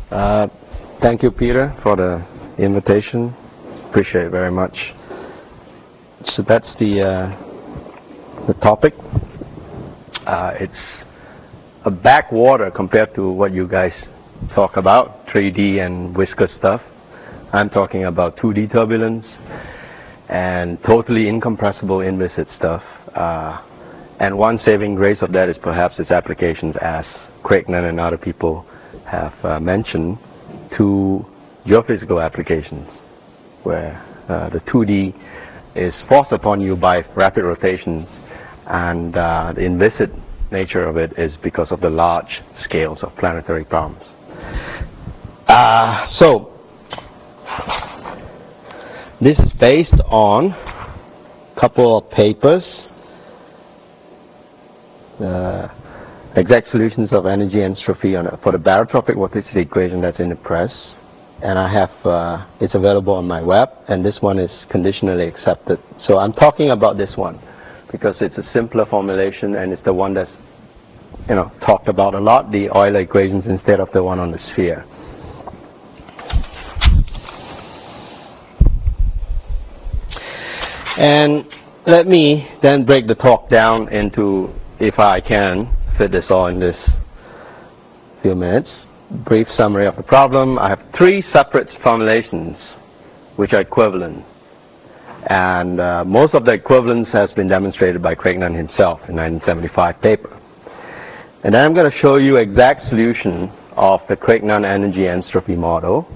Thank you, Peter, for the invitation. Appreciate it very much. So that's the topic. It's a backwater compared to what you guys talk about, 3D and viscous stuff. I'm talking about 2D turbulence and totally incompressible inviscid stuff. And one saving grace of that is perhaps its applications, as Craignan and other people have mentioned, to geophysical applications, where the 2D is forced upon you by rapid rotations, and the inviscid nature of it is because of the large scales of planetary problems. So this is based on a couple of papers. Exact solutions of energy entropy for the barotropic vorticity equation that's in the press, and I have it's available on my web, and this one is conditionally accepted. So I'm talking about this one because it's a simpler formulation, and it's the one that's talked about a lot, the Euler equations, instead of the one on the sphere. And let me then break the talk down into, if I can fit this all in this few minutes, brief summary of the problem. I have three separate formulations which are equivalent, and most of the equivalence has been demonstrated by Craignan himself in 1975 paper. And then I'm going to show you exact solution of the Craignan energy entropy model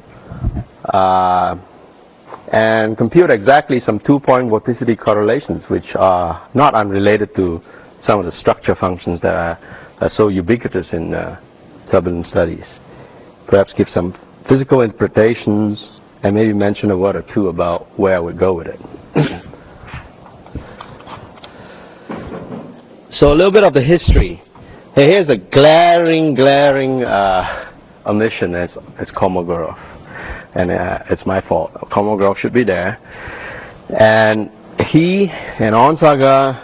and compute exactly some two-point vorticity correlations which are not unrelated to some of the structure functions that are so ubiquitous in turbulence studies. Perhaps give some physical interpretations and maybe mention a word or two about where I would go with it. So a little bit of the history. Hey, here's a glaring omission. It's Kolmogorov, and it's my fault. Kolmogorov should be there, and he and Onsager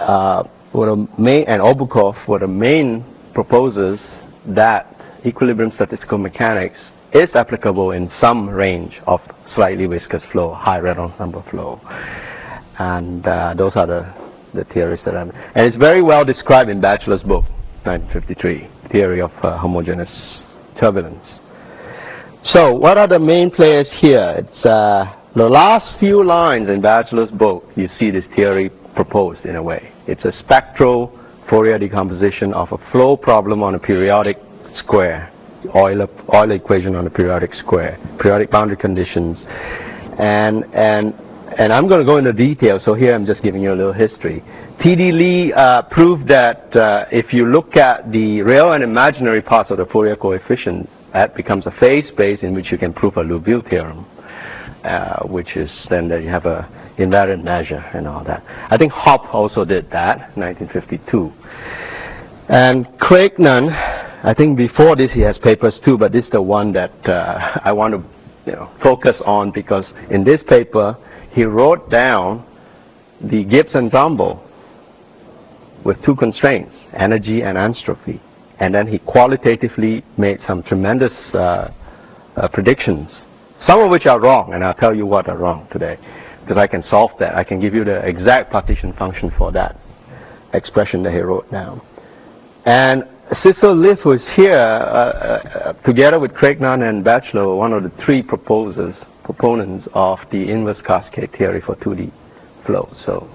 and Obukov were the main proposers that equilibrium statistical mechanics is applicable in some range of slightly viscous flow, high Reynolds number flow, and those are the theories that and it's very well described in Batchelor's book, 1953, Theory of Homogeneous Turbulence. So what are the main players here? It's the last few lines in Batchelor's book. You see this theory proposed in a way. It's a spectral Fourier decomposition of a flow problem on a periodic square, Euler equation on a periodic square, periodic boundary conditions, and I'm going to go into detail. So here I'm just giving you a little history. T.D. Lee proved that if you look at the real and imaginary parts of the Fourier coefficient, that becomes a phase space in which you can prove a Liouville theorem, which is then that you have a invariant measure and all that. I think Hopf also did that, 1952. And Craignan, I think before this he has papers too, but this is the one that I want to focus on, because in this paper he wrote down the Gibbs ensemble with two constraints, energy and entropy, and then he qualitatively made some tremendous predictions, some of which are wrong, and I'll tell you what are wrong today, because I can solve that. I can give you the exact partition function for that expression that he wrote down. And Cecil Liff was here together with Craignan and Batchelor, one of the three proponents of the inverse cascade theory for 2D flow.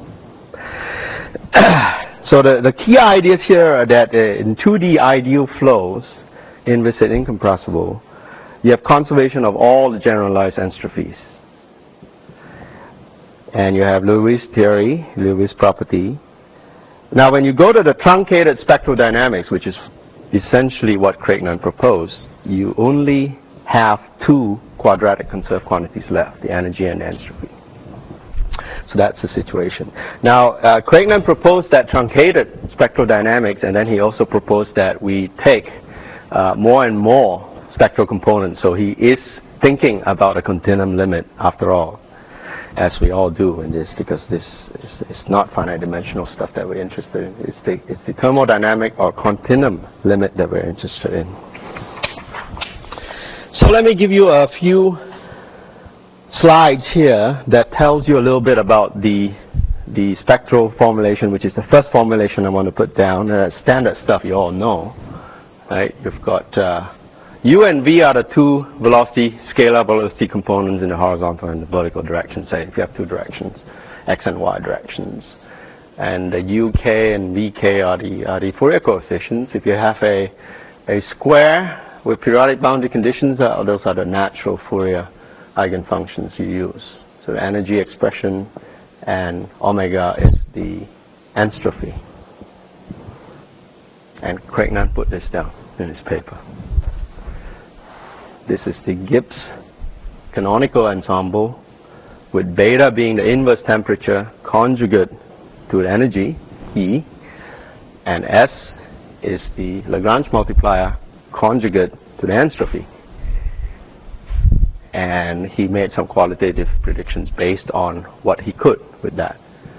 So the key ideas here are that in 2D ideal flows, inviscid incompressible, you have conservation of all the generalized entrophies. And you have Liouville's theory, Liouville's property. Now when you go to the truncated spectral dynamics, which is essentially what Craignan proposed, you only have two quadratic conserved quantities left, the energy and the entropy. So that's the situation. Now Craignan proposed that truncated spectral dynamics, and then he also proposed that we take more and more spectral components. So he is thinking about a continuum limit after all, as we all do in this, because this is not finite dimensional stuff that we're interested in. It's the thermodynamic or continuum limit that we're interested in. So let me give you a few slides here that tells you a little bit about the spectral formulation, which is the first formulation I want to put down. Standard stuff you all know, right? You've got U and V are the two velocity, scalar velocity components in the horizontal and the vertical direction, say if you have two directions, X and Y directions. And the UK and VK are the Fourier coefficients. If you have a square with periodic boundary conditions, those are the natural Fourier eigenfunctions you use. So the energy expression, and omega is the entropy. And Craig Nunn put this down in his paper. This is the Gibbs canonical ensemble, with beta being the inverse temperature conjugate to the energy, E, and S is the Lagrange multiplier conjugate to the entropy. And he made some qualitative predictions based on what he could with that.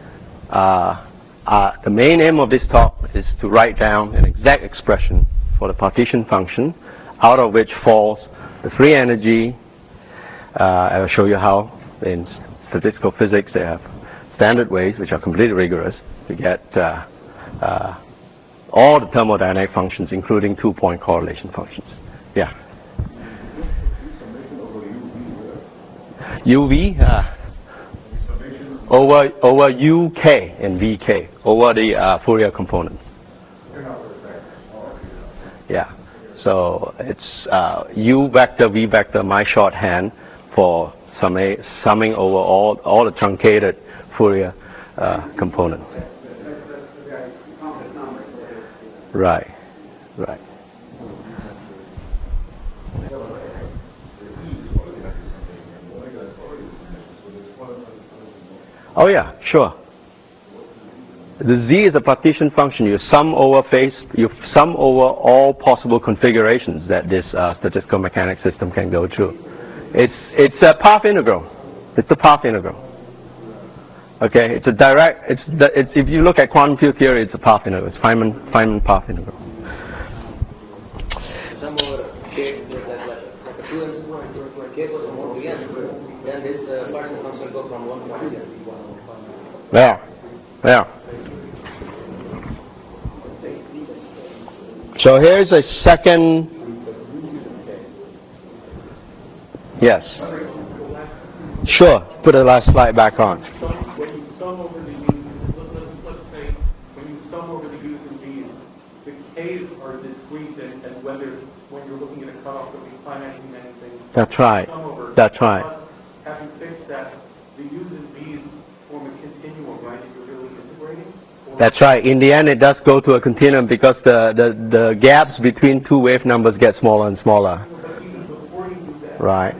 The main aim of this talk is to write down an exact expression for the partition function, out of which falls the free energy. I will show you how in statistical physics they have standard ways, which are completely rigorous, to get all the thermodynamic functions, including two-point correlation functions. Yeah. UV over UK and VK over the Fourier components. Yeah. So it's U vector, V vector, my shorthand for summing over all the truncated Fourier components. Right. Right. Oh yeah, sure. The Z is a partition function. You sum over all possible configurations that this statistical mechanics system can go through. It's a path integral. It's the path integral. Okay, it's a direct. If you look at quantum field theory, it's a path integral. It's Feynman path integral. Sum over K, like a 2s, K goes from 1 to n, then this partition function goes from 1 to n. Yeah, yeah. So here's a second. Yes. Sure. Put the last slide back on. When you sum over the U's, let's say when you sum over the U's and V's, the K's are discrete, and when you're looking at a cutoff that we finitely many things. That's right. That's right. But having fixed that, the U's and V's form a continuum, right? If you're really integrating. That's right. In the end, it does go to a continuum because the gaps between two wave numbers get smaller and smaller. But even before you do that, right.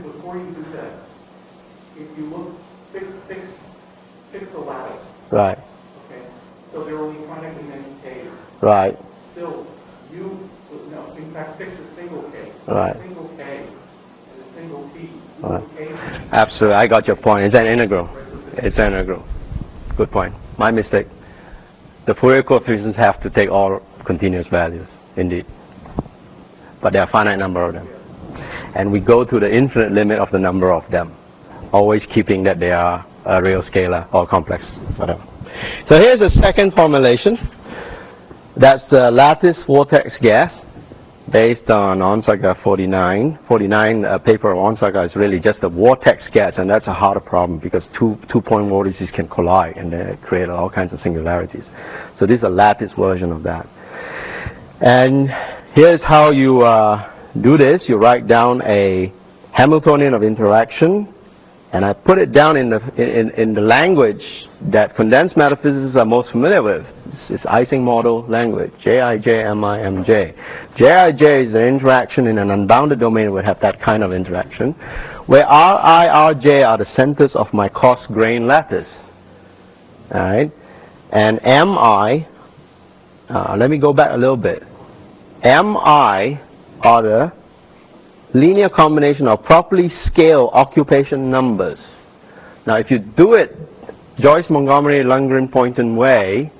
If you look, fix the lattice. Right. Okay. So there are only finitely many K's. Right. Still, in fact, fix a single K. Right. A single K and a single P. Right. Absolutely. I got your point. It's an integral. It's an integral. Good point. My mistake. The Fourier coefficients have to take all continuous values, indeed. But there are a finite number of them. And we go to the infinite limit of the number of them, always keeping that they are a real scalar or complex, whatever. So here's a second formulation. That's the lattice vortex gas, based on Onsager 49. 49 paper of Onsager is really just a vortex gas, and that's a harder problem because two-point vortices can collide and they create all kinds of singularities. So this is a lattice version of that. And here's how you do this. You write down a Hamiltonian of interaction, and I put it down in the language that condensed matter physicists are most familiar with. It's Ising model language, Jij, Mimj. Jij is an interaction in an unbounded domain would have that kind of interaction, where Ri, Rj are the centers of my coarse grain lattice. Alright? And Mi, let me go back a little bit. Mi are the linear combination of properly scaled occupation numbers. Now if you do it Joyce, Montgomery, Lundgren, Poynton way,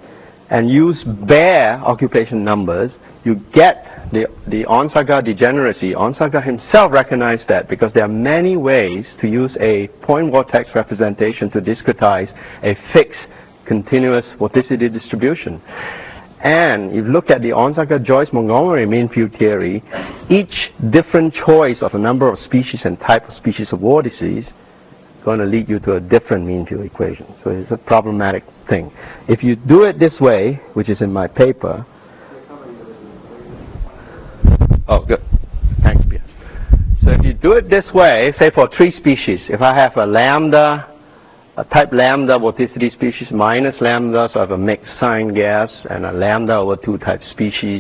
and use bare occupation numbers, you get the Onsager degeneracy. Onsager himself recognized that because there are many ways to use a point vortex representation to discretize a fixed continuous vorticity distribution. And if you look at the Onsager-Joyce-Montgomery mean field theory, each different choice of a number of species and type of species of vortices going to lead you to a different mean field equation. So it's a problematic thing. If you do it this way, which is in my paper. Oh, good. Thanks, Pierre. So if you do it this way, say for 3 species, if I have a lambda, a type lambda vorticity species minus lambda, so I have a mixed sign gas and a lambda over 2 type species,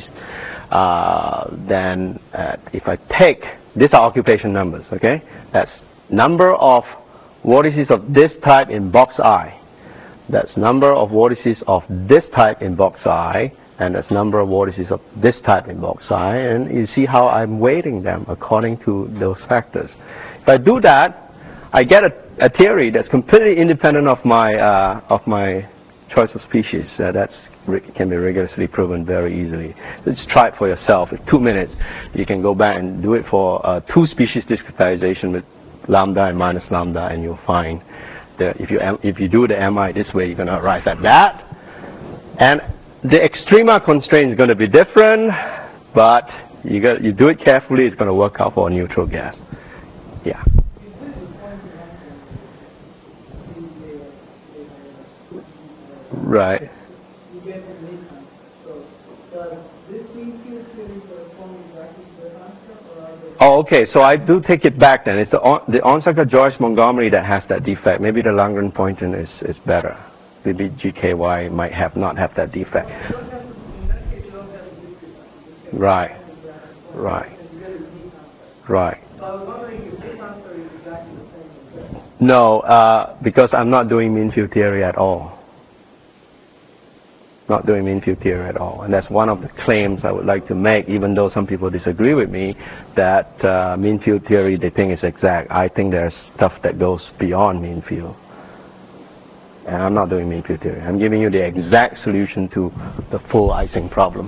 then if I take, these are occupation numbers, okay? That's number of vortices of this type in box I. That's number of vortices of this type in box I, and that's number of vortices of this type in box I, and you see how I'm weighting them according to those factors. If I do that, I get a theory that's completely independent of my choice of species. That can be rigorously proven very easily. Just try it for yourself. In 2 minutes, you can go back and do it for 2 species discretization with lambda and minus lambda, and you'll find that if you do the MI this way, you're going to arrive at that. And the extrema constraint is going to be different, but you do it carefully, it's going to work out for a neutral gas. Yeah. Right. Oh, okay. So I do take it back then. It's the Onsager-Joyce-Montgomery that has that defect. Maybe the Langren-Poynton is better. Maybe GKY might not have that defect. Right. Right. Right. No, because I'm not doing mean field theory at all. Not doing mean field theory at all. And that's one of the claims I would like to make, even though some people disagree with me, that mean field theory they think is exact. I think there's stuff that goes beyond mean field. And I'm not doing mean field theory. I'm giving you the exact solution to the full Ising problem.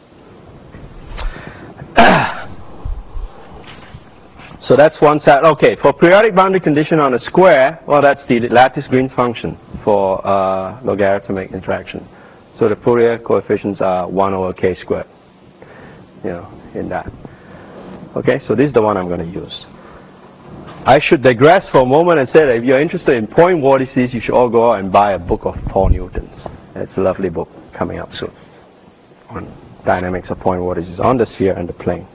So that's one side. Okay, for periodic boundary condition on a square, well, that's the lattice-Green function for logarithmic interaction. So the Fourier coefficients are 1 over k squared, in that. Okay, so this is the one I'm going to use. I should digress for a moment and say that if you're interested in point vortices, you should all go out and buy a book of Paul Newton's. It's a lovely book coming up soon on dynamics of point vortices on the sphere and the plane.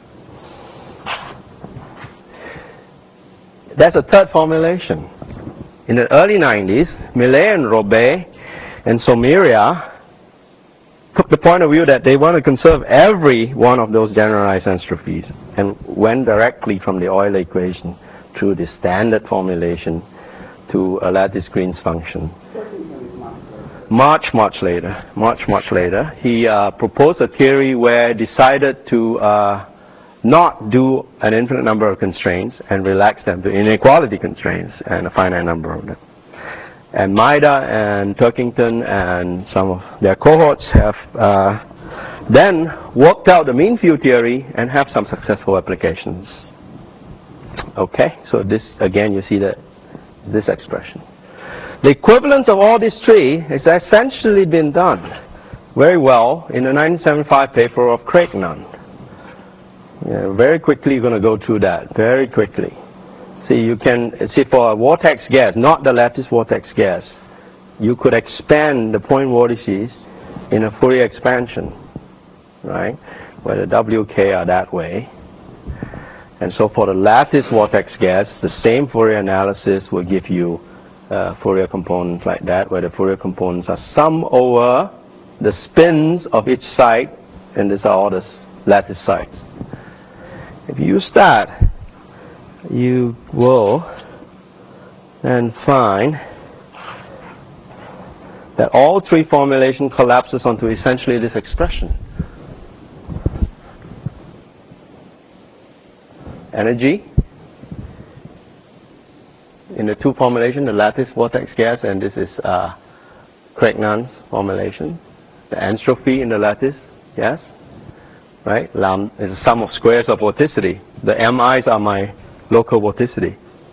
That's a third formulation. In the early 90s, Millet and Robet and Somiria took the point of view that they want to conserve every one of those generalized entrophies and went directly from the Euler equation through the standard formulation to a lattice-Green's function. Much later, he proposed a theory where he decided to not do an infinite number of constraints and relax them to inequality constraints and a finite number of them. And Maida and Turkington and some of their cohorts have then worked out the mean field theory and have some successful applications. Okay, so this again you see this expression. The equivalence of all these three has essentially been done very well in the 1975 paper of Craig Nunn. Yeah, very quickly you're going to go through that, very quickly. See, you can see for a vortex gas, not the lattice vortex gas, you could expand the point vortices in a Fourier expansion, right? Where the WK are that way. And so for the lattice vortex gas, the same Fourier analysis will give you Fourier components like that, where the Fourier components are sum over the spins of each side, and these are all the lattice sides. If you use that, you will then find that all three formulation collapses onto essentially this expression. Energy in the two formulation, the lattice vortex gas, and this is Craig Nunn's formulation. the entropy in the lattice, yes? Right? Lambda is the sum of squares of vorticity. The mi's are my local vorticity.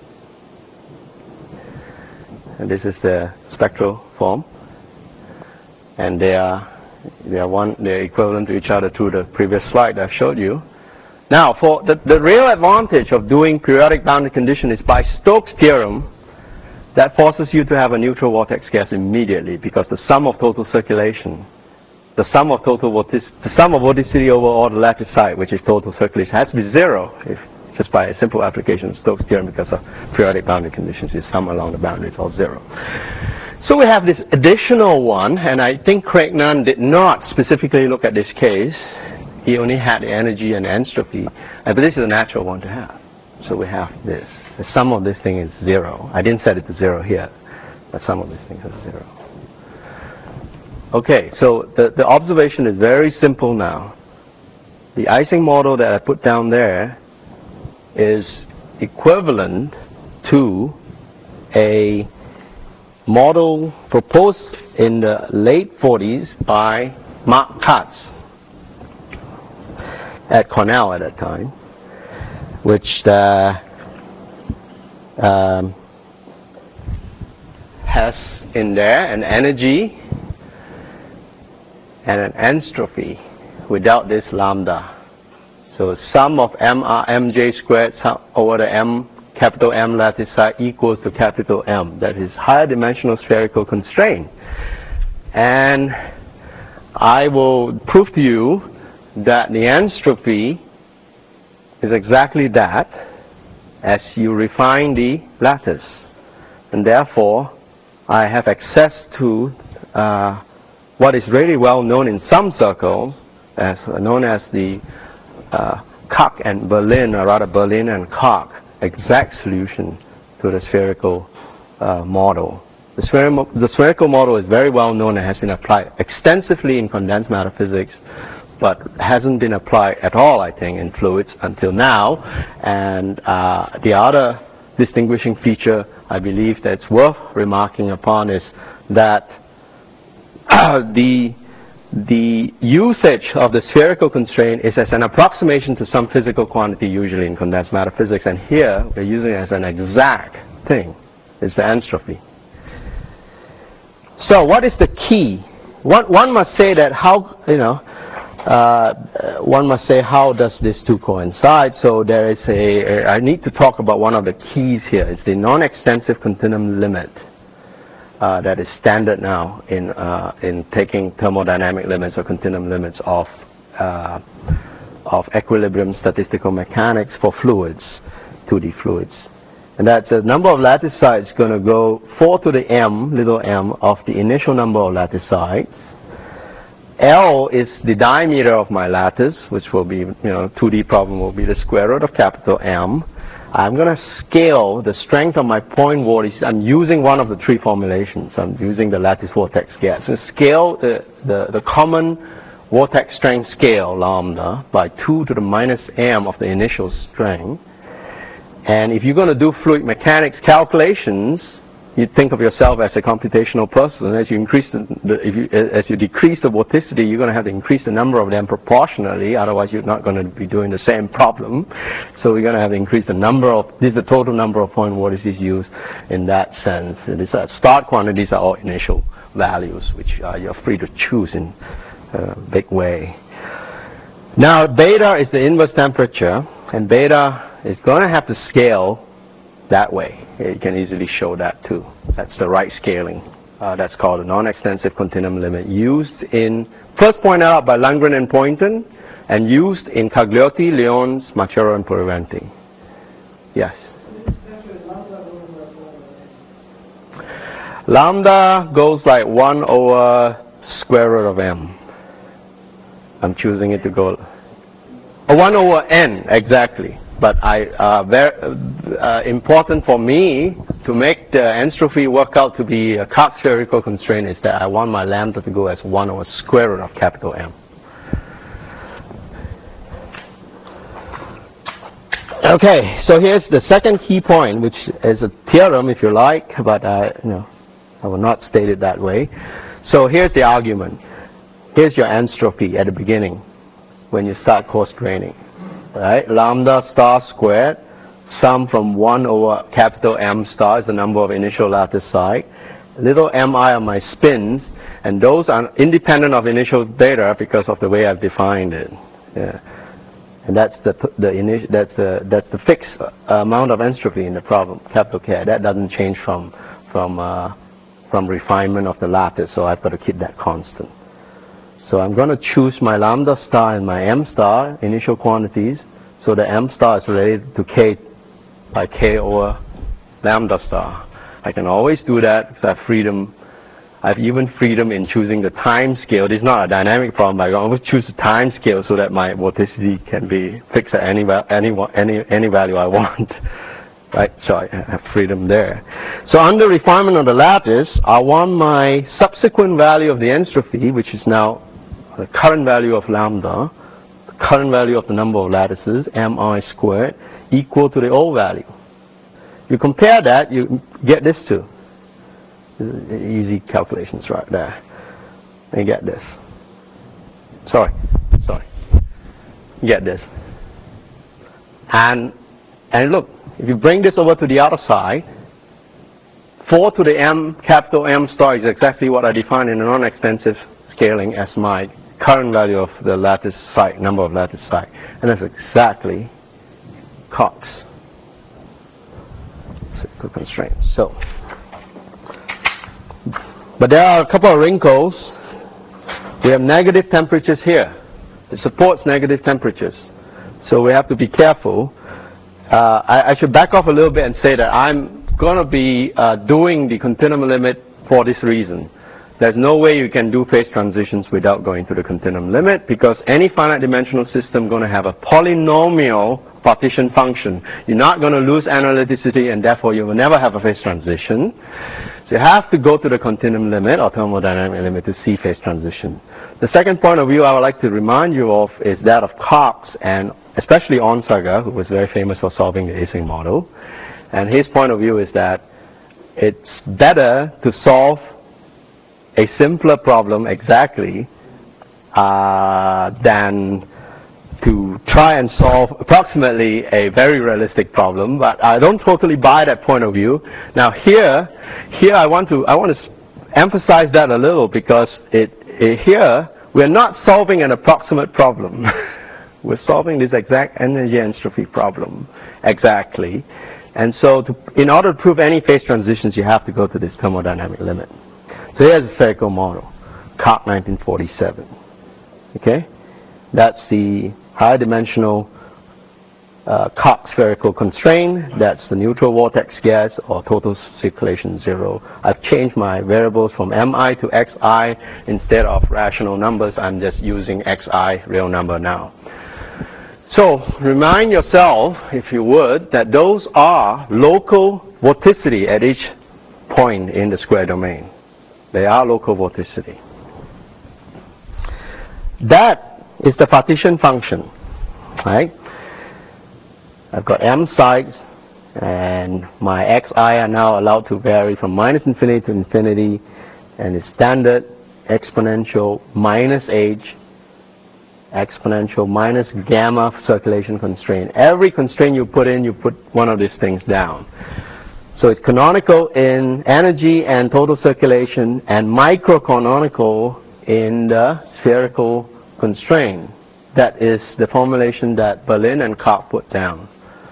And this is the spectral form. And they are equivalent to each other through the previous slide I've showed you. Now, for the real advantage of doing periodic boundary condition is by Stokes' theorem, that forces you to have a neutral vortex gas immediately, because the sum of total circulation, the sum of vorticity over all the lattice side, which is total circulation, has to be zero, just by a simple application of Stokes' theorem, because of periodic boundary conditions. You sum along the boundary, it's all zero. So we have this additional one, and I think Craig Nunn did not specifically look at this case. He only had the energy and entropy, but this is a natural one to have. So we have this. The sum of this thing is zero. I didn't set it to zero here, but sum of this thing is zero. Okay, so the observation is very simple now. The Ising model that I put down there is equivalent to a model proposed in the late 40s by Mark Katz at Cornell at that time, which has in there an energy and an entropy without this lambda. So sum of mj squared over the capital M lattice side equals to capital M. That is higher dimensional spherical constraint. And I will prove to you that the entropy is exactly that as you refine the lattice. And therefore, I have access to what is really well known in some circles, as known as the Koch and Berlin, or rather Berlin and Koch exact solution to the spherical model. The spherical model is very well known and has been applied extensively in condensed matter physics, but hasn't been applied at all, I think, in fluids until now. And the other distinguishing feature I believe that's worth remarking upon is that the usage of the spherical constraint is as an approximation to some physical quantity, usually in condensed matter physics, and here we're using it as an exact thing. It's the entropy. So what is the key? One must say that how, one must say how does these two coincide? So there is I need to talk about one of the keys here. It's the non-extensive continuum limit. That is standard now in taking thermodynamic limits or continuum limits of equilibrium statistical mechanics for fluids, 2D fluids. And that's the number of lattice sides going to go 4 to the m, little m, of the initial number of lattice sides. L is the diameter of my lattice, which will be, 2D problem will be the square root of capital M. I'm going to scale the strength of my point vortex. I'm using one of the three formulations. I'm using the lattice vortex gas. So scale the common vortex strength scale, lambda, by 2 to the minus m of the initial strength. And if you're going to do fluid mechanics calculations, you think of yourself as a computational person. As you increase as you decrease the vorticity, you're going to have to increase the number of them proportionally. Otherwise, you're not going to be doing the same problem. So we're going to have to increase the number of. This is the total number of point vortices used in that sense. These are start quantities are all initial values, which you're free to choose in a big way. Now, beta is the inverse temperature, and beta is going to have to scale that way. You can easily show that too. That's the right scaling. That's called a non-extensive continuum limit, used in, first pointed out by Lundgren and Poynton, and used in Cagliotti, Lyons, Machero, and Puriventi. Yes? Lambda goes like 1 over square root of m. I'm choosing it to go 1 over n, exactly. But important for me to make the entropy work out to be a Koch spherical constraint is that I want my lambda to go as 1 over square root of capital M. Okay, so here's the second key point, which is a theorem, if you like, but I will not state it that way. So here's the argument. here's your entropy at the beginning when you start coarse graining, right? Lambda star squared, sum from 1 over capital M star is the number of initial lattice site. Little mi are my spins, and those are independent of initial data because of the way I've defined it. Yeah. And that's the fixed amount of entropy in the problem, capital K. That doesn't change from refinement of the lattice, so I've got to keep that constant. So I'm going to choose my lambda star and my m star, initial quantities, so the m star is related to K by K over lambda star. I can always do that because I have freedom. I've even freedom in choosing the time scale. This is not a dynamic problem, but I can always choose the time scale so that my vorticity can be fixed at any value I want. Right? So I have freedom there. So under refinement of the lattice, I want my subsequent value of the entropy, which is now the current value of lambda, the current value of the number of lattices, mi squared, equal to the old value. You compare that, you get this too. Easy calculations right there. And you get this. Sorry. You get this. And look, if you bring this over to the other side, 4 to the m, capital M star is exactly what I defined in a non-extensive scaling as my current value of the lattice site, number of lattice site. And that's exactly Cox constraint. So, but there are a couple of wrinkles. We have negative temperatures here. It supports negative temperatures. So we have to be careful. I should back off a little bit and say that I'm going to be doing the continuum limit for this reason. There's no way you can do phase transitions without going to the continuum limit, because any finite dimensional system is going to have a polynomial partition function. You're not going to lose analyticity, and therefore you will never have a phase transition. So you have to go to the continuum limit or thermodynamic limit to see phase transition. The second point of view I would like to remind you of is that of Cox, and especially Onsager, who was very famous for solving the Ising model. And his point of view is that it's better to solve a simpler problem exactly than to try and solve approximately a very realistic problem. But I don't totally buy that point of view. Now here I want to emphasize that a little, because here we're not solving an approximate problem. We're solving this exact energy entropy problem exactly. And so in order to prove any phase transitions, you have to go to this thermodynamic limit. So here's a spherical model, Koch 1947. Okay? That's the high dimensional Koch spherical constraint. That's the neutral vortex gas or total circulation 0. I've changed my variables from mi to xi. Instead of rational numbers, I'm just using xi, real number now. So remind yourself, if you would, that those are local vorticity at each point in the square domain. They are local vorticity. That is the partition function, right? I've got m sites, and my xi are now allowed to vary from minus infinity to infinity, and it's standard exponential minus h, exponential minus gamma circulation constraint. Every constraint you put in, you put one of these things down. So it's canonical in energy and total circulation, and microcanonical in the spherical constraint. That is the formulation that Berlin and Koch put down.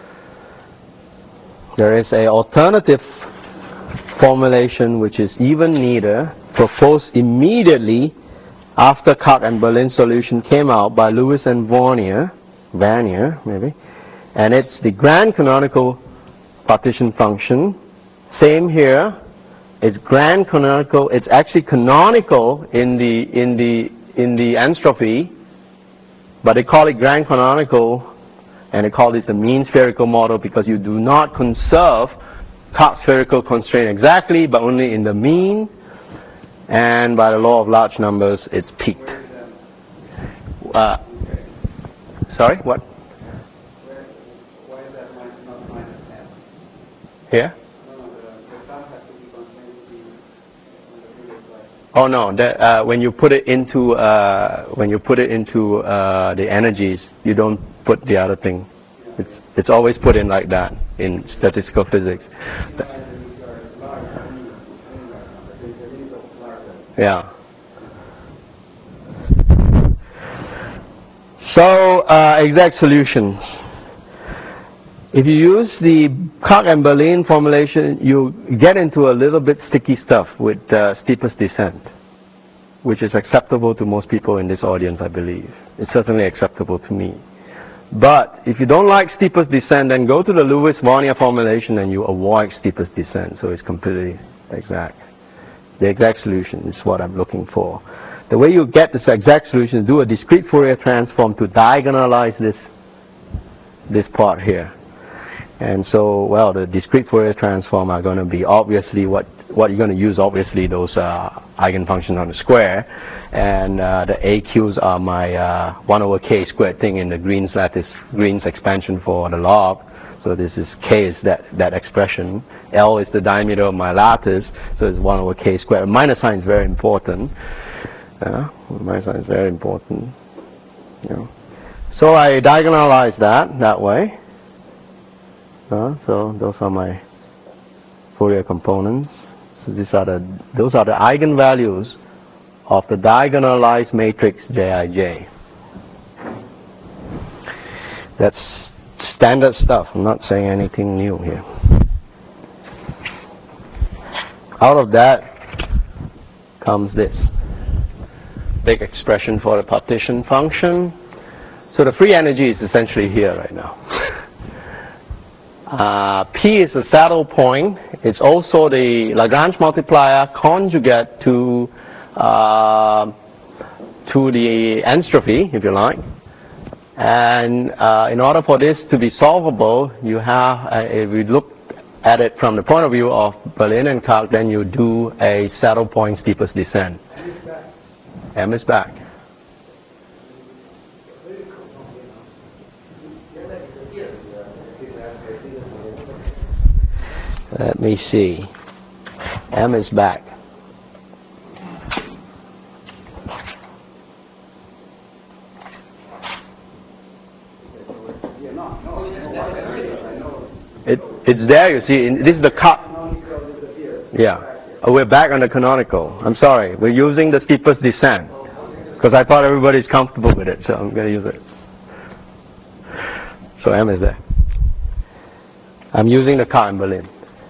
There is an alternative formulation which is even neater, proposed immediately after Koch and Berlin's solution came out by Lewis and Vanier maybe, and it's the grand canonical partition function. Same here. It's grand canonical. It's actually canonical in the entropy, but they call it grand canonical, and they call this the mean spherical model because you do not conserve Koch spherical constraint exactly, but only in the mean, and by the law of large numbers, it's peaked. Sorry, what? Why is that not minus m? Here? No, the sum has to be constrained to be on the previous slide. Oh no, that, when you put it into the energies, you don't put the other thing. It's always put in like that in statistical physics. Yeah. So exact solutions. If you use the Koch and Berlin formulation, you get into a little bit sticky stuff with steepest descent, which is acceptable to most people in this audience, I believe. It's certainly acceptable to me. But if you don't like steepest descent, then go to the Lewis-Warnier formulation and you avoid steepest descent, so it's completely exact. The exact solution is what I'm looking for. The way you get this exact solution is do a discrete Fourier transform to diagonalize this part here. And so, well, the discrete Fourier transform are going to be obviously what you're going to use, obviously, those eigenfunctions on the square. And the AQs are my 1 over k squared thing in the Green's lattice, Green's expansion for the log. So this is k is that expression. L is the diameter of my lattice, so it's 1 over k squared. Minus sign is very important. Minus sign is very important. So I diagonalize that way. So those are my Fourier components. So those are the eigenvalues of the diagonalized matrix Jij. That's standard stuff. I'm not saying anything new here. Out of that comes this big expression for the partition function. So the free energy is essentially here right now. P is the saddle point. It's also the Lagrange multiplier conjugate to the entropy, if you like. And in order for this to be solvable, you have, if we look at it from the point of view of Berlin and Koch, then you do a saddle point steepest descent. M is back. Let me see. M is back. It's there, you see. This is the Koch. Yeah. We're back on the canonical. I'm sorry. We're using the steepest descent. Because I thought everybody's comfortable with it, so I'm going to use it. So M is there. I'm using the Koch in Berlin.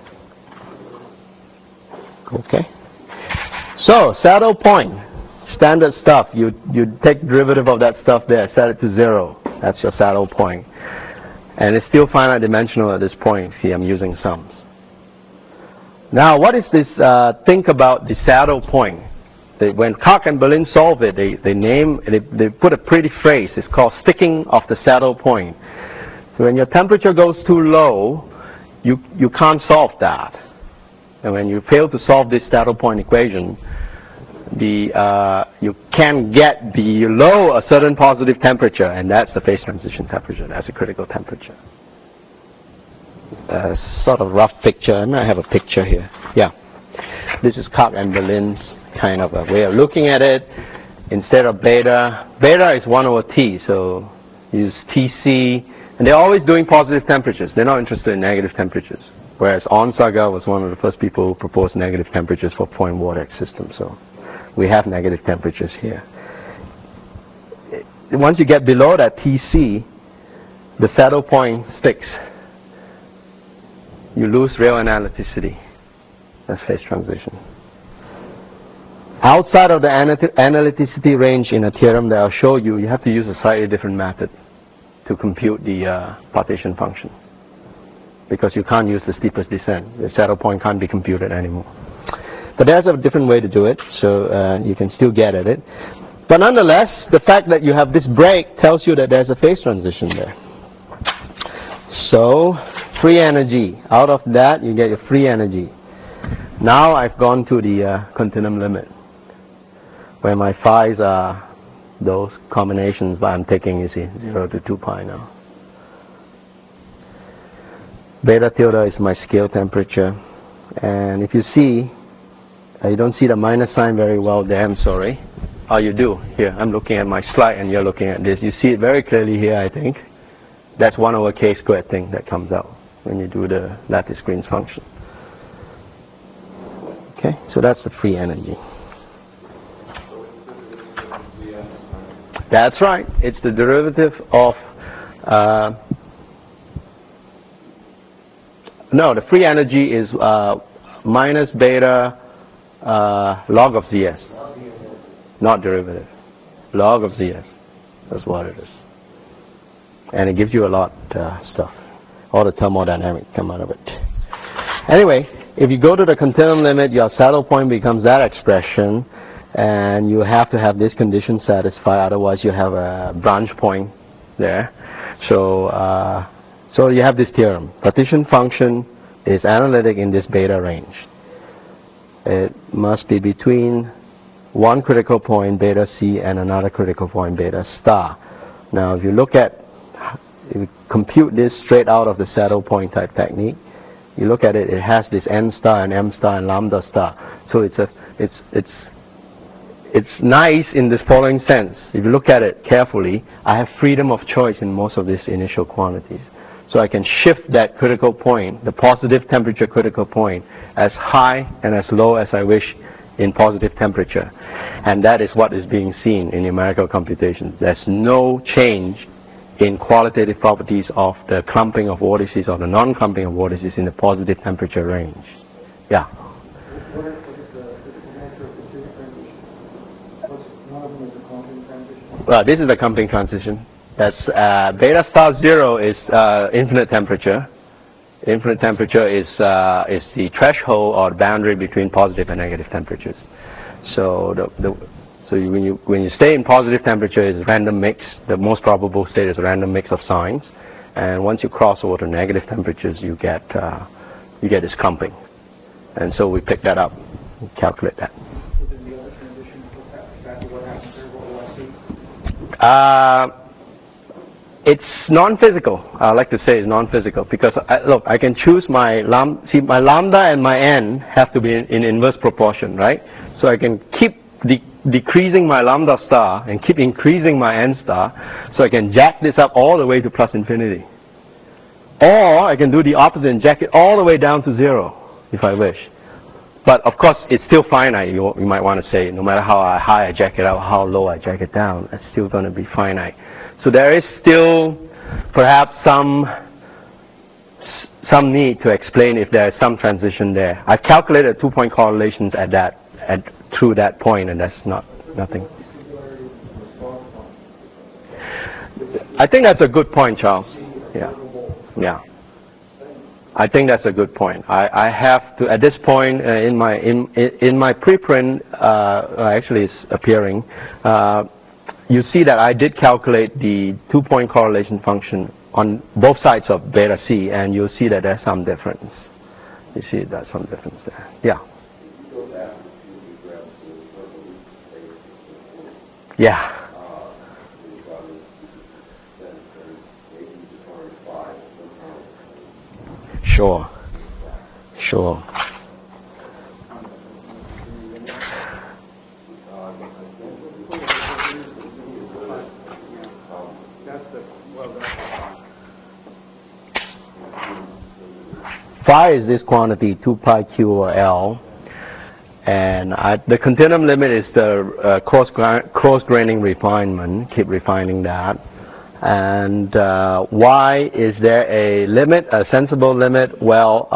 Okay. So, saddle point. Standard stuff. You take derivative of that stuff there, set it to 0. That's your saddle point. And it's still finite dimensional at this point. See, I'm using sums. Now, what is this, think about the saddle point. When Koch and Berlin solve it, they put a pretty phrase. It's called sticking of the saddle point. So when your temperature goes too low, you can't solve that. And when you fail to solve this saddle point equation, you can get below a certain positive temperature, and that's the phase transition temperature. That's a critical temperature. Sort of rough picture. I might have a picture here. Yeah. This is Koch and Berlin's kind of a way of looking at it. Instead of beta is 1 over T, so use TC. And they're always doing positive temperatures. They're not interested in negative temperatures. Whereas Onsager was one of the first people who proposed negative temperatures for point vortex systems. So we have negative temperatures here. Once you get below that TC, the saddle point sticks. You lose real analyticity. That's phase transition. Outside of the analyticity range in a theorem that I'll show you, you have to use a slightly different method to compute the partition function. Because you can't use the steepest descent. The saddle point can't be computed anymore. But there's a different way to do it, so you can still get at it. But nonetheless, the fact that you have this break tells you that there's a phase transition there. So, free energy. Out of that, you get your free energy. Now I've gone to the continuum limit, where my phi's are those combinations, but I'm taking, you see, 0 to 2 pi now. Beta tilde is my scale temperature. And if you see, You don't see the minus sign very well there, I'm sorry. Oh, you do. Here, I'm looking at my slide and you're looking at this. You see it very clearly here, I think. That's 1 over k squared thing that comes out when you do the lattice Green's function. Okay, so that's the free energy. That's right. It's the derivative of no, the free energy is minus beta log of Zs. Not derivative. Log of Zs. That's what it is. And it gives you a lot stuff. All the thermodynamics come out of it. Anyway, if you go to the continuum limit, your saddle point becomes that expression, and you have to have this condition satisfied, otherwise you have a branch point there. So, so you have this theorem. Partition function is analytic in this beta range. It must be between one critical point beta c and another critical point beta star. Now, if you look at, if you compute this straight out of the saddle point type technique, you look at it, it has this n star and m star and lambda star. So it's nice in this following sense. If you look at it carefully, I have freedom of choice in most of these initial quantities. So I can shift that critical point, the positive temperature critical point, as high and as low as I wish in positive temperature. And that is what is being seen in numerical computations. There's no change in qualitative properties of the clumping of vortices or the non-clumping of vortices in the positive temperature range. Yeah? What is the nature of the two transitions? One of them is a clumping transition. Well, this is the clumping transition. That's beta star 0 is infinite temperature. Infinite temperature is the threshold or boundary between positive and negative temperatures. So when you stay in positive temperature, it's random mix. The most probable state is a random mix of signs. And once you cross over to negative temperatures, you get this clumping. And so we pick that up and calculate that. So then the other transition, exactly what happens there? What will I see? It's non-physical. I like to say it's non-physical because look, I can choose my my lambda and my n have to be in inverse proportion, right? So I can keep decreasing my lambda star and keep increasing my n star, so I can jack this up all the way to plus infinity. Or I can do the opposite and jack it all the way down to 0 if I wish. But of course, it's still finite. You might want to say, no matter how high I jack it up, how low I jack it down, it's still going to be finite. So there is still perhaps some need to explain if there is some transition there. I've calculated 2-point correlations through that point, and that's nothing. I think that's a good point, Charles. Yeah. I think that's a good point. I have to, at this point in my preprint, actually it's appearing. You see that I did calculate the 2-point correlation function on both sides of beta c, and you'll see that there's some difference. You see there's some difference there. Yeah. Yeah. Sure. Phi is this quantity, 2 pi q or L, and the continuum limit is the coarse-graining refinement. Keep refining that. And why is there a limit, a sensible limit? Well,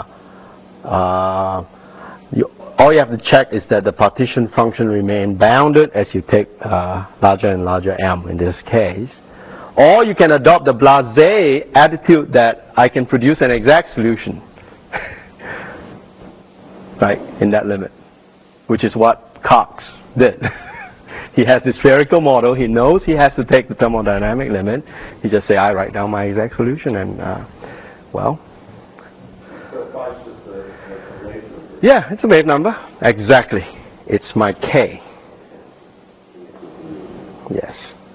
all you have to check is that the partition function remain bounded as you take larger and larger m in this case. Or you can adopt the blasé attitude that I can produce an exact solution, right, in that limit, which is what Cox did. He has this spherical model. He knows he has to take the thermodynamic limit. He just say, I write down my exact solution, and well. Yeah, it's a wave number. Exactly. It's my K. Yes.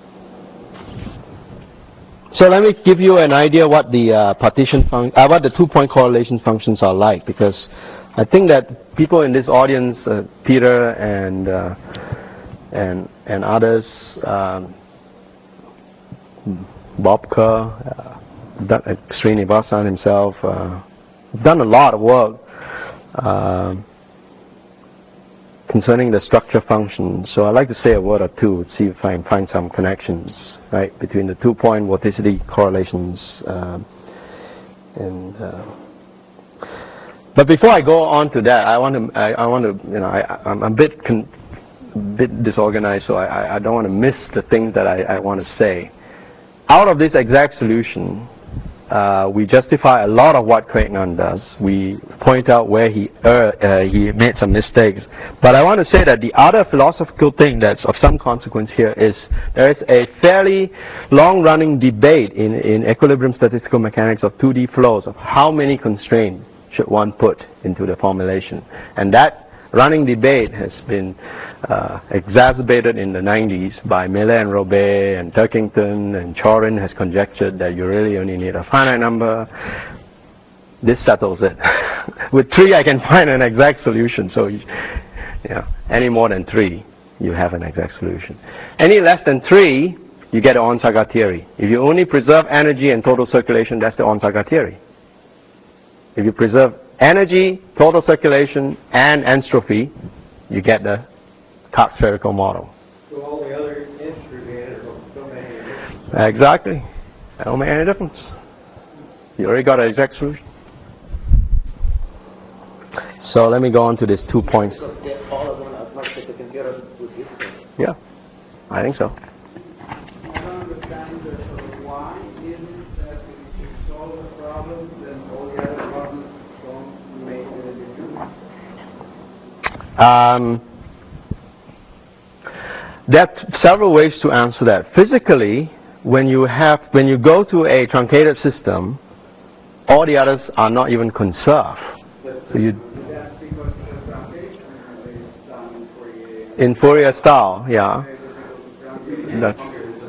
So let me give you an idea what the what the 2-point correlation functions are like, because I think that people in this audience, Peter and others, Bob Kerr, Srinivasan himself, done a lot of work concerning the structure function. So I'd like to say a word or two, see if I can find some connections, right, between the 2-point vorticity correlations. But before I go on to that, I want to, you know, I'm a bit disorganized, so I don't want to miss the things that I want to say. Out of this exact solution, we justify a lot of what Craig Nunn does. We point out where he made some mistakes. But I want to say that the other philosophical thing that's of some consequence here is there is a fairly long-running debate in equilibrium statistical mechanics of 2D flows of how many constraints should one put into the formulation. And that running debate has been exacerbated in the 90s by Miller and Robet and Turkington, and Chorin has conjectured that you really only need a finite number. This settles it. With 3 I can find an exact solution, so any more than 3 you have an exact solution. Any less than 3 you get the Onsager theory. If you only preserve energy and total circulation, that's the Onsager theory. If you preserve energy, total circulation, and entropy, you get the Karp spherical model. So all the other instruments don't make any difference. Exactly. That don't make any difference. You already got an exact solution. So let me go on to these 2 points. So they're all going to automatically taken care of with this thing. Yeah, I think so. I don't understand why isn't that if you solve the problem, then all the other problems don't make any difference? There are several ways to answer that. Physically, when you go to a truncated system, all the others are not even conserved. So That's because the truncation is done in Fourier style, yeah. That's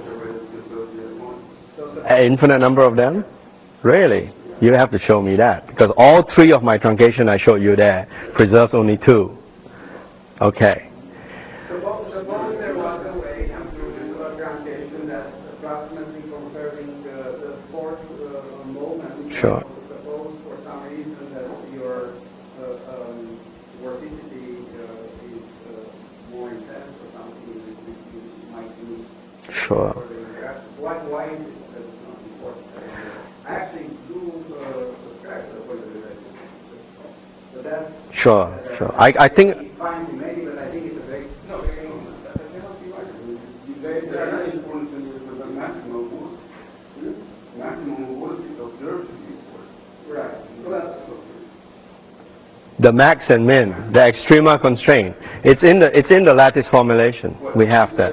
an infinite number of them? Really? You have to show me that, because all 3 of my truncation I showed you there preserves only 2. Okay. Suppose there was a way to do a truncation that's approximately conserving the fourth moment. Sure. Suppose for some reason that your vorticity is more intense or something, you might use. Sure. Why is it that it's not important? I actually do subscribe to what it is. So that's Sure. I think. Fine, maybe, but I think it's a very that cannot be right. They are not important when you represent maximum force. Maximum force is observed to be force. Right. So that's The max and min, the extrema constraint. It's in the lattice formulation. We have that.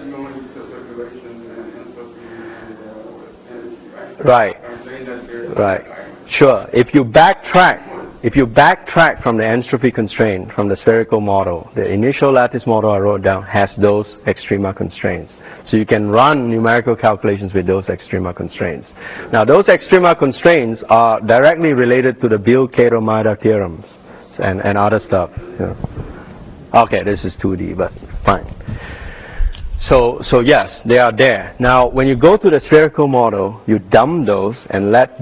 Right. Right. Sure. If you backtrack from the entropy constraint from the spherical model, the initial lattice model I wrote down has those extrema constraints. So you can run numerical calculations with those extrema constraints. Now those extrema constraints are directly related to the Beal-Kato-Maeda theorems and other stuff. Okay, this is 2D, but fine. So yes, they are there. Now when you go to the spherical model, you dump those and let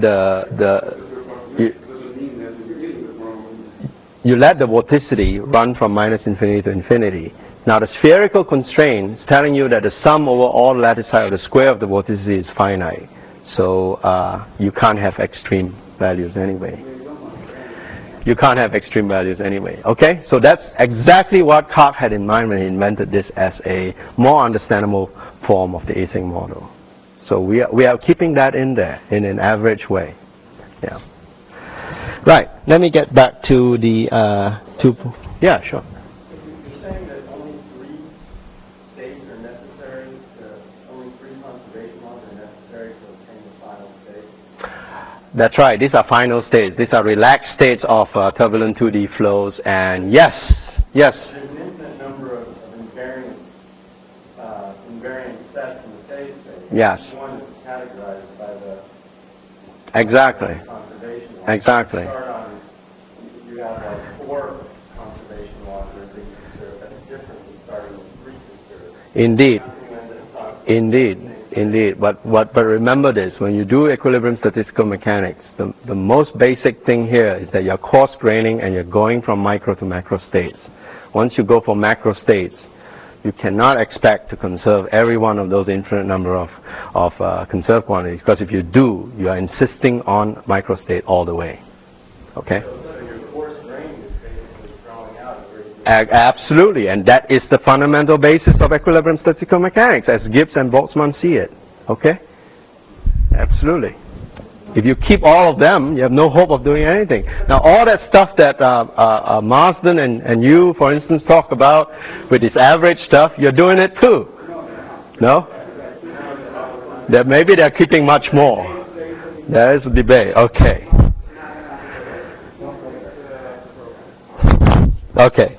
you let the vorticity run from -infinity to infinity. Now the spherical constraint is telling you that the sum over all lattice height of the square of the vorticity is finite. So you can't have extreme values anyway. You can't have extreme values anyway. Okay? So that's exactly what Karp had in mind when he invented this as a more understandable form of the async model. So we are keeping that in there in an average way. Yeah. Right. Let me get back to the yeah, sure. You're saying that only 3 states are necessary, only 3 conservation laws are necessary to obtain the final state? That's right. These are final states. These are relaxed states of turbulent 2D flows. And yes. There's an infinite number of invariant sets in the phase space. Yes. Each one is categorized by the Exactly. conservation law. Exactly. You start on you have like 4 conservation laws that are being conserved, that's different than starting with 3 conserved. Indeed. Indeed. But remember this, when you do equilibrium statistical mechanics, the most basic thing here is that you're coarse graining and you're going from micro to macro states. Once you go for macro states, you cannot expect to conserve every one of those infinite number of conserved quantities, because if you do, you are insisting on micro state all the way. Okay? So your coarse grain is basically throwing out a very Absolutely, and that is the fundamental basis of equilibrium statistical mechanics, as Gibbs and Boltzmann see it. Okay? Absolutely. If you keep all of them, you have no hope of doing anything. Now, all that stuff that Marsden and you, for instance, talk about with this average stuff, you're doing it too. No? That maybe they're keeping much more. There is a debate. Okay. Okay.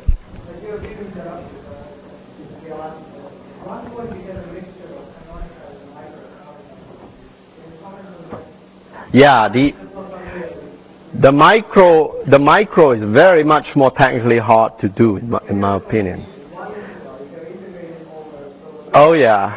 Yeah, the micro is very much more technically hard to do, in my opinion. Oh yeah,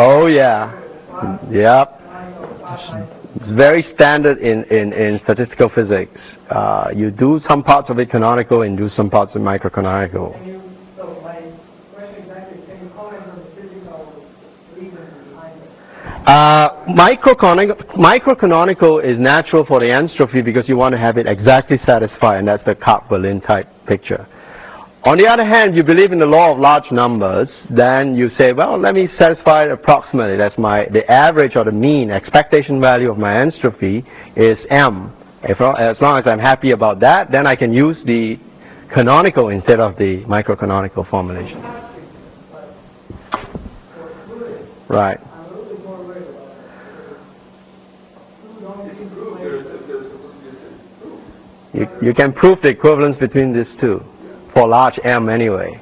yep. It's very standard in statistical physics. You do some parts of it canonical and do some parts of microcanonical. So my question exactly, can you comment on the physical reasons behind it? Microcanonical is natural for the entropy because you want to have it exactly satisfied, and that's the Karp-Berlin type picture. On the other hand, you believe in the law of large numbers, then you say, well, let me satisfy it approximately. That's the average or the mean expectation value of my entropy is m. As long as I'm happy about that, then I can use the canonical instead of the microcanonical formulation. Right. You can prove the equivalence between these two, for large M anyway.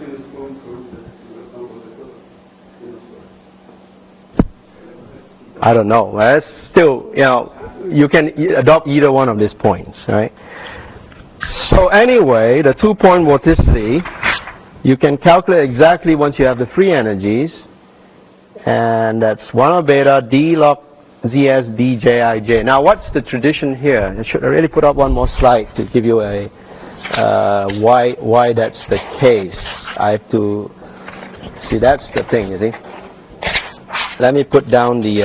I don't know. That's still, you can adopt either one of these points, right? So anyway, the 2-point vorticity, you can calculate exactly once you have the free energies, and that's 1 over beta d log Zs djij. Now, what's the tradition here? I should really put up one more slide to give you a why that's the case. I have to see. That's the thing. You see. Let me put down the.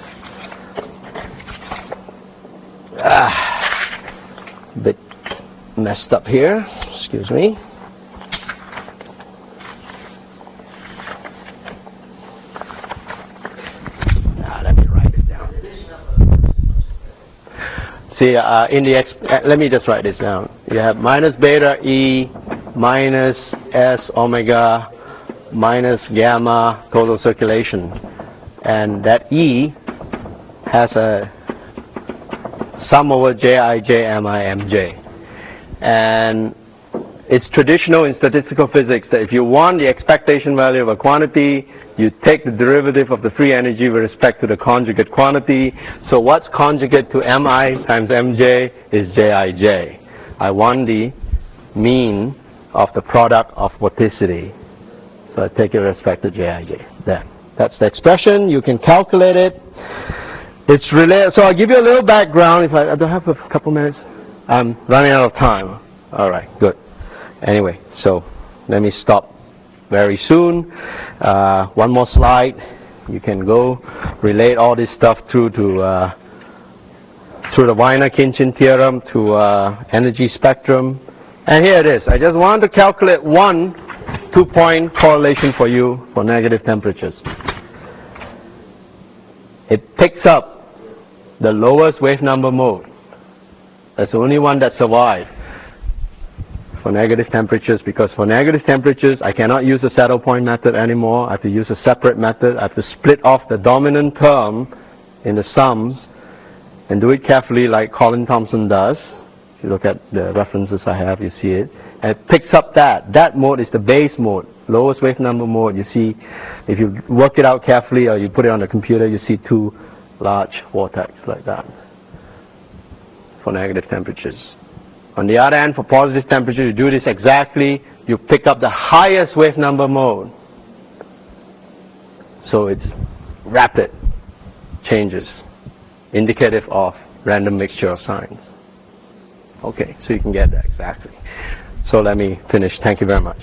Bit messed up here. Excuse me. See, let me just write this down. You have minus beta E minus S omega minus gamma total circulation. And that E has a sum over Ji, J, Mi, Mj. And it's traditional in statistical physics that if you want the expectation value of a quantity, you take the derivative of the free energy with respect to the conjugate quantity. So what's conjugate to Mi times Mj is Jij. I want the mean of the product of vorticity. So I take it with respect to Jij. There. That's the expression. You can calculate it. It's related. So I'll give you a little background. If I don't have a couple minutes. I'm running out of time. All right, good. Anyway, so let me stop very soon. One more slide. You can go relate all this stuff through to through the Wiener-Khinchin theorem to energy spectrum. And here it is. I just wanted to calculate one 2-point correlation for you for negative temperatures. It picks up the lowest wave number mode. That's the only one that survived for negative temperatures, because for negative temperatures I cannot use the saddle point method anymore. I have to use a separate method. I have to split off the dominant term in the sums and do it carefully like Colin Thompson does. If you look at the references I have, you see it. And it picks up that. That mode is the base mode, lowest wave number mode. You see, if you work it out carefully or you put it on the computer, you see 2 large vortex like that for negative temperatures. On the other hand, for positive temperature, you do this exactly. You pick up the highest wave number mode. So it's rapid changes, indicative of random mixture of signs. Okay, so you can get that exactly. So let me finish. Thank you very much.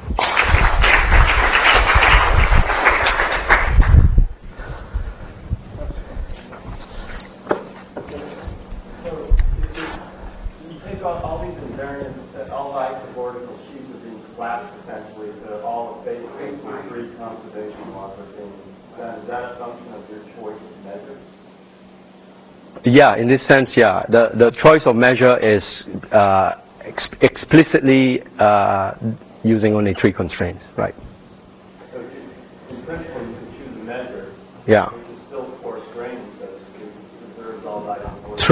All these invariants, that all isovortical sheets are being collapsed essentially to all of basically three conservation laws are being done. Is that a function of your choice of measure? Yeah, in this sense, yeah. The choice of measure is explicitly using only three constraints, right? So in principle, you can choose a measure. Yeah. Which is still coarse grained, but it preserves all isovortical.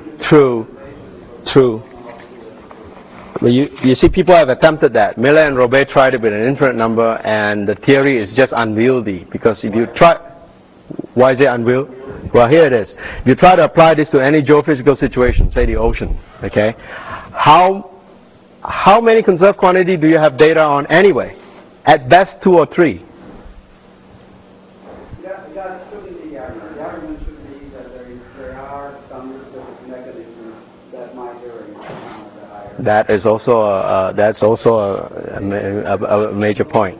True. Well, you see, people have attempted that. Miller and Robet tried it with an infinite number, and the theory is just unwieldy. Because if you try, why is it unwieldy? Well, here it is. If you try to apply this to any geophysical situation, say the ocean, okay, how many conserved quantity do you have data on anyway? At best, 2 or 3. That should be the argument. The argument should be that there are some mechanisms that might vary at the higher. That is also that's also a major point.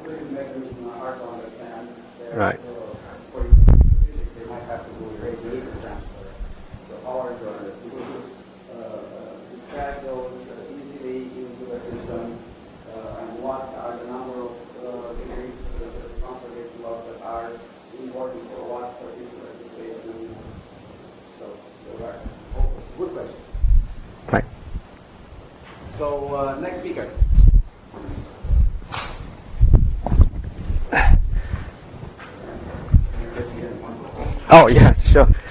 Right. They might have to do radiation transfer. So ours are to track those easily into the system and what are the number of degrees the conservation laws that are important for what particular situation. So those are good questions. Right. So next speaker. Oh, yeah, sure.